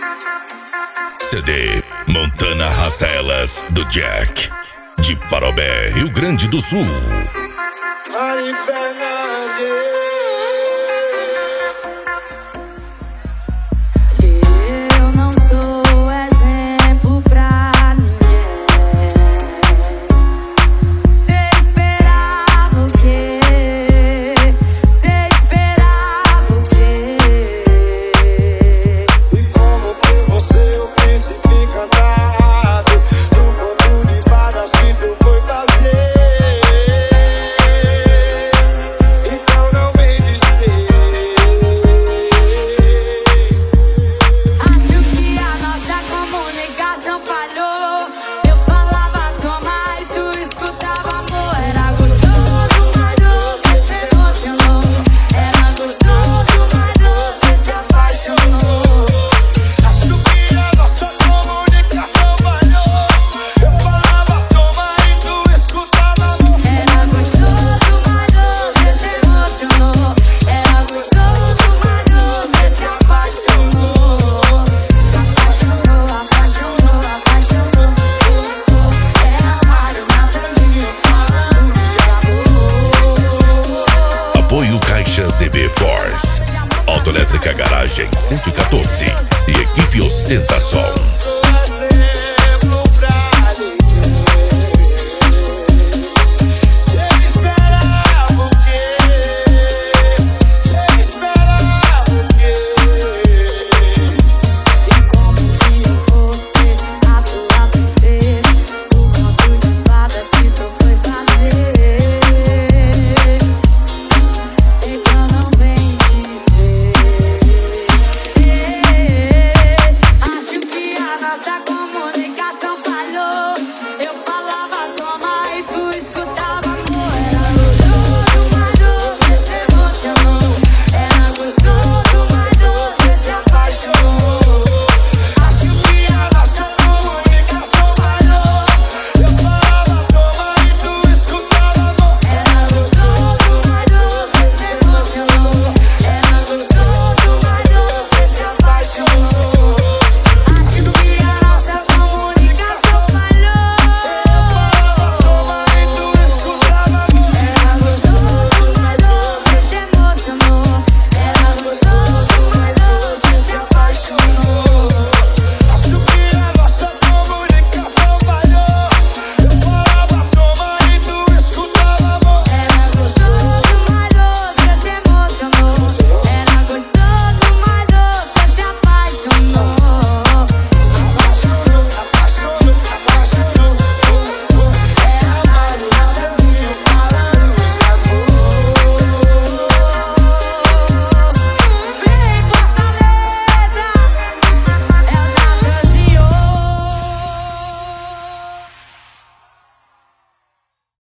CD Montana Arrasta Elas, do Jack, de Parobé, Rio Grande do Sul. Mari Fernandes. Eu não sou exemplo pra ninguém. Cê esperava o quê? Cê esperava o quê? E como ter você, o príncipe encantado, do conto de fadas que tu foi fazer. Então não vem dizer. Acho que a nossa comunicação falhou. Eu falava toma e tu escutava amor. Era gostoso, mas você se emocionou. Era gostoso, mas você se apaixonou. Acho que a nossa comunicação falhou. Eu falava toma e tu escutava amor. Era gostoso, mas você se emocionou. Era gostoso, mas você se apaixonou. Apaixonou, apaixonou, apaixonou. É amar uma fantasia falando de amor. Apoio Caixas DB Force, Autoelétrica Garagem 114 e Equipe Ostentação.